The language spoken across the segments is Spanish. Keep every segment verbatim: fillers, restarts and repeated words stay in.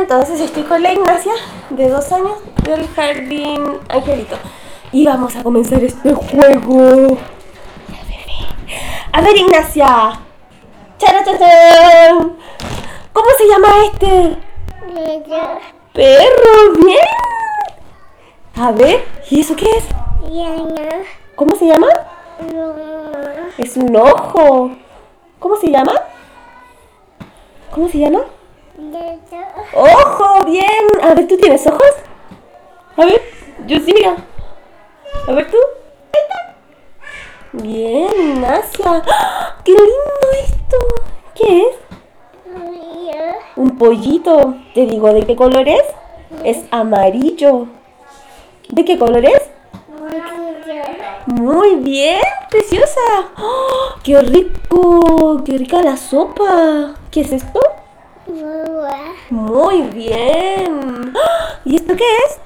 entonces estoy con la Ignacia, de dos años, del Jardín Angelito. Y vamos a comenzar este juego. A ver, Ignacia. ¡Charachachán! ¿Cómo se llama este? Perro. Perro, bien. A ver, ¿y eso qué es? Yana. ¿Cómo se llama? Luna. Es un ojo. ¿Cómo se llama? ¿Cómo se llama? Dedo. ¡Ojo! Bien. A ver, ¿tú tienes ojos? A ver, yo sí, mira. A ver tú. Ahí está. Bien, Ignacia. ¡Ah! ¡Qué lindo esto! ¿Qué es? Río. Un pollito. Te digo, ¿de qué color es? Es amarillo. ¿De qué color es? Amarillo. Muy bien, preciosa. ¡Oh, qué rico! ¡Qué rica la sopa! ¿Qué es esto? Boa. Muy bien. ¡Ah! ¿Y esto qué es?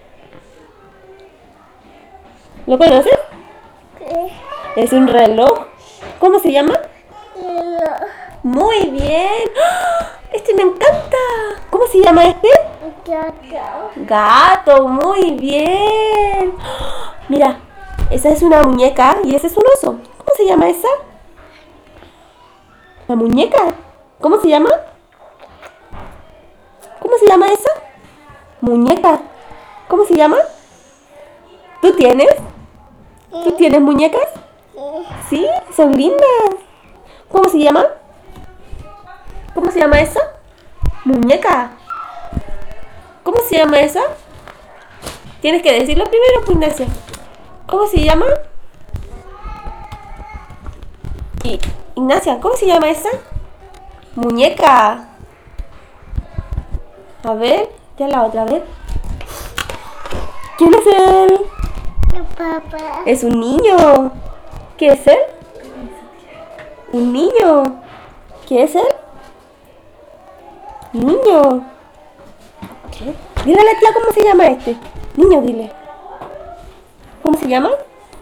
¿Lo conoces? Es un reloj. ¿Cómo se llama? Río. Muy bien. ¡Ah! Este me encanta. ¿Cómo se llama este? Gato. Gato, muy bien. ¡Ah! Mira, esa es una muñeca y ese es un oso. ¿Cómo se llama esa? ¿La muñeca? ¿Cómo se llama? ¿Cómo se llama esa? Muñeca. ¿Cómo se llama? ¿Tú tienes? ¿Tú tienes muñecas? Sí, son lindas. ¿Cómo se llama? ¿Cómo se llama esa? Muñeca. ¿Cómo se llama esa? Tienes que decirlo primero, pues, Ignacia. ¿Cómo se llama? Y, Ignacia, ¿cómo se llama esa? Muñeca. A ver, ya la otra vez. ¿Quién es él? Papá. Es un niño. ¿Qué es él? Un niño. ¿Qué es él? Niño. ¿Qué? Dile a la tía cómo se llama este. Niño, dile. ¿Cómo se llama?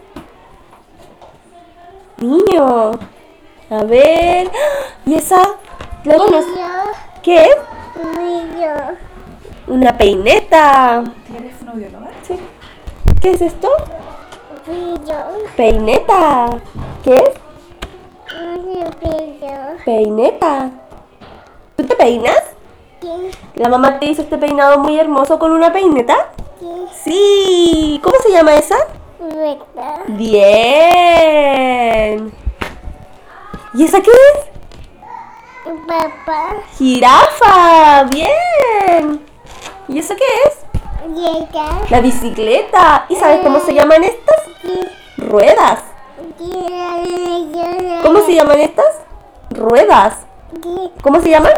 Niño. A ver. ¿Y esa? ¿La conoces? Río. ¿Qué es? Río. Una peineta. ¿Teléfono de hogar? Sí. ¿Qué es esto? Río. Peineta. ¿Qué es? Río. Peineta. ¿Tú te peinas? Sí. ¿La mamá te hizo este peinado muy hermoso con una peineta? Sí. Sí. ¿Cómo se llama esa? Recta. Bien. ¿Y esa qué es? Papá. Jirafa. Bien. ¿Y eso qué es? Llega. La bicicleta. ¿Y sabes cómo se llaman estas? Ruedas. ¿Cómo se llaman estas? Ruedas. ¿Cómo se llaman?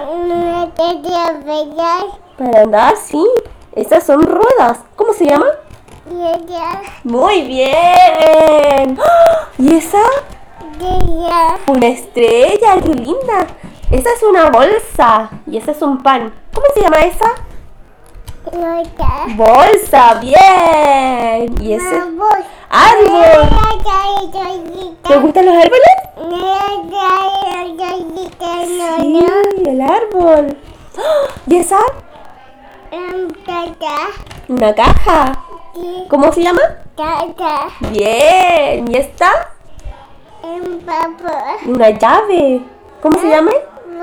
Para andar, sí. Esas son ruedas. ¿Cómo se llama? Muy bien. ¡Ah! ¿Y esa? Una estrella, qué linda. Esa es una bolsa y esa es un pan. ¿Cómo se llama esa? Bolsa, bien. ¿Y ese? Árbol. ¿Te gustan los árboles? Sí, el árbol. ¡Ah! ¿Y esa? Una caja. ¿Cómo se llama? Bien. ¿Y esta? Una llave. ¿Cómo se llama?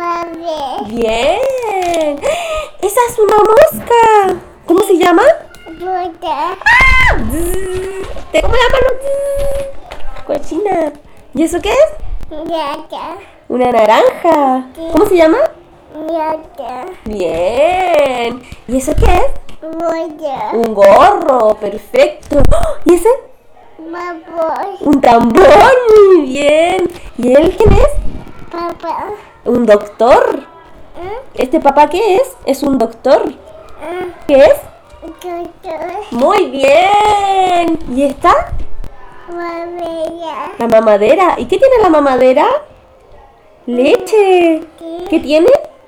Bien. Esa es una mosca. ¿Cómo se llama? ¡Ah! Zzz. Te como la mano. Zzz. Cochina. ¿Y eso qué es? Una naranja. ¿Cómo se llama? Bien. ¿Y eso qué es? Un gorro. Perfecto. ¡Oh! ¿Y ese? Un tambor. Muy bien. ¿Y él quién es? Papá. Un doctor. ¿Este papá qué es? Es un doctor. ¿Qué es? Muy bien. ¿Y esta? La mamadera. ¿Y qué tiene la mamadera? Leche. ¿Qué tiene?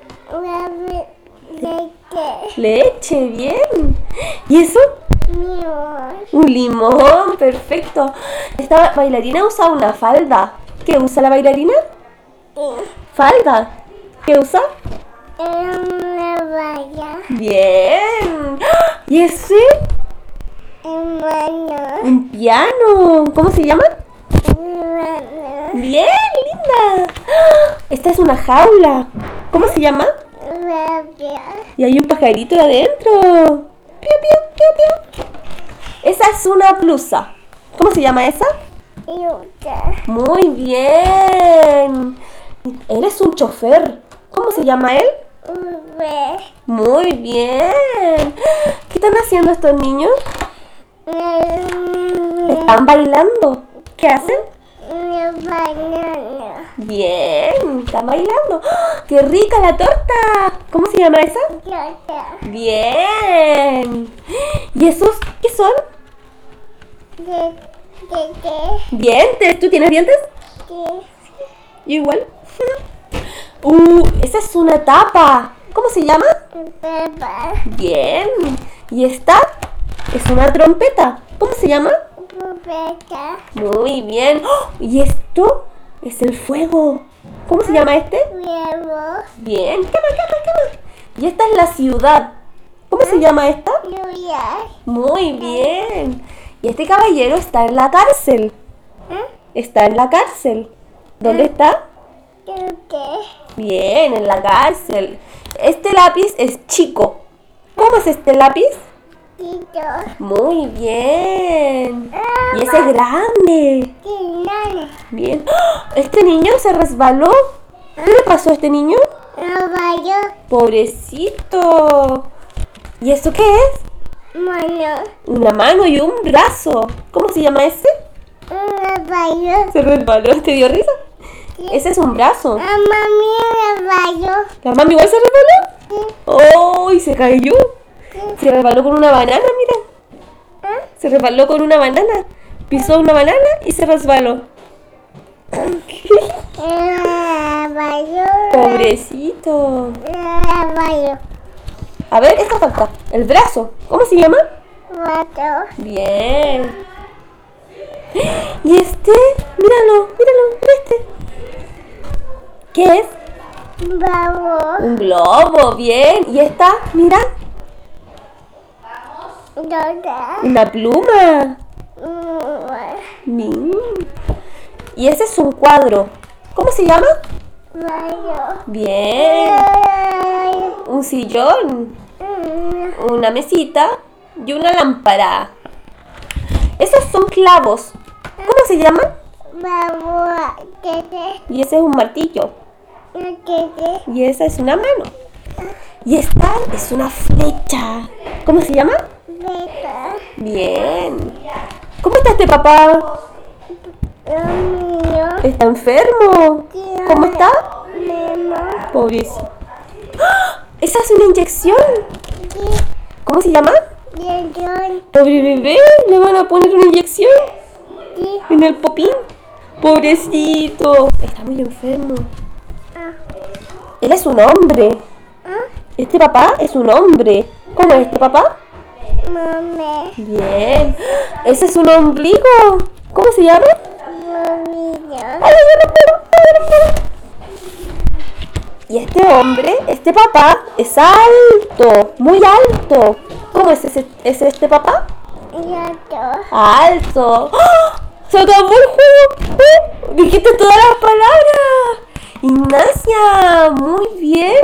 Leche, bien. ¿Y eso? Un limón, perfecto. Esta bailarina usa una falda. ¿Qué usa la bailarina? Falda. ¿Qué usa? Una valla. Bien. ¿Y ese? Hermano. Un piano. ¿Cómo se llama? Hermano. Bien, linda. Esta es una jaula. ¿Cómo se llama? Rabia. Y hay un pajarito adentro. Piu, piu, piu, piu. Esa es una blusa. ¿Cómo se llama esa? Yuta. Muy bien. Él es un chofer. ¿Cómo se llama él? Ube. Muy bien. ¿Qué están haciendo estos niños? Están bailando. ¿Qué hacen? Una banana. Bien, están bailando. ¡Ah! ¡Qué rica la torta! ¿Cómo se llama esa? Yuta. Bien. ¿Y esos qué son? De, de, de, Dientes. ¿Tú tienes dientes? de, Yo igual. Uh, esa es una tapa. ¿Cómo se llama? beba. Bien. ¿Y esta? Es una trompeta. ¿Cómo se llama? Bubeta. Muy bien. ¡Oh! ¿Y esto? Es el fuego. ¿Cómo se llama este? Huevo. Bien. Cama, cama, cama. Y esta es la ciudad. ¿Cómo se llama esta? Lluvia. Muy bien. Y este caballero está en la cárcel. ¿Eh? Está en la cárcel. ¿Dónde está? Yuta. Bien, en la cárcel. Este lápiz es chico. ¿Cómo es este lápiz? Tito. Muy bien. Y ese es grande. Tinana. Bien. ¡Ah! Este niño se resbaló. ¿Qué le pasó a este niño? Caballo. Pobrecito. ¿Y eso qué es? Mono. Una mano y un brazo. ¿Cómo se llama ese? Un caballo. Se resbaló. ¿Te dio risa? Ese es un brazo. A mami caballo. ¿La mami igual se resbaló? Sí. ¡Oh! Y se cayó. Se resbaló con una banana, mira. ¿Eh? Se resbaló con una banana. Pisó una banana y se resbaló. Caballo. Pobrecito. Caballo. A ver, esta falta. El brazo. ¿Cómo se llama? Gato. Bien. ¿Y este? Míralo, míralo, mira este. ¿Qué es? Babo. Un globo, bien. ¿Y esta? Mira, Dota. una pluma. Mm, Mm. Y ese es un cuadro. ¿Cómo se llama? Bayo. Bien. Un sillón, Mm, una mesita y una lámpara. Esos son clavos. ¿Cómo se llaman? Babo. Tete. Y ese es un martillo. Tete. Y esa es una mano. Y esta es una flecha. ¿Cómo se llama? Beta. Bien. ¿Cómo está este papá? Lo mío. ¿Está enfermo? ¿Cómo está? Memo. Pobrecito. ¡Ah! Esa es una inyección. Sí. ¿Cómo se llama? León. Pobre bebé, le van a poner una inyección Sí. en el popín. Pobrecito. Está muy enfermo. Ah. Él es un hombre. Ah. Este papá es un hombre. ¿Cómo es este papá? Mame. Bien. Ese es un ombligo. ¿Cómo se llama? Movillo. ¡Ay, yo no puedo! ¡Ay, no puedo! Y este hombre, este papá, es alto, muy alto. ¿Cómo es ese, es este papá? Gato. Alto. ¡Ah! ¡Se acabó el juego! ¡Oh! Dijiste todas las palabras. Ignacia, muy bien.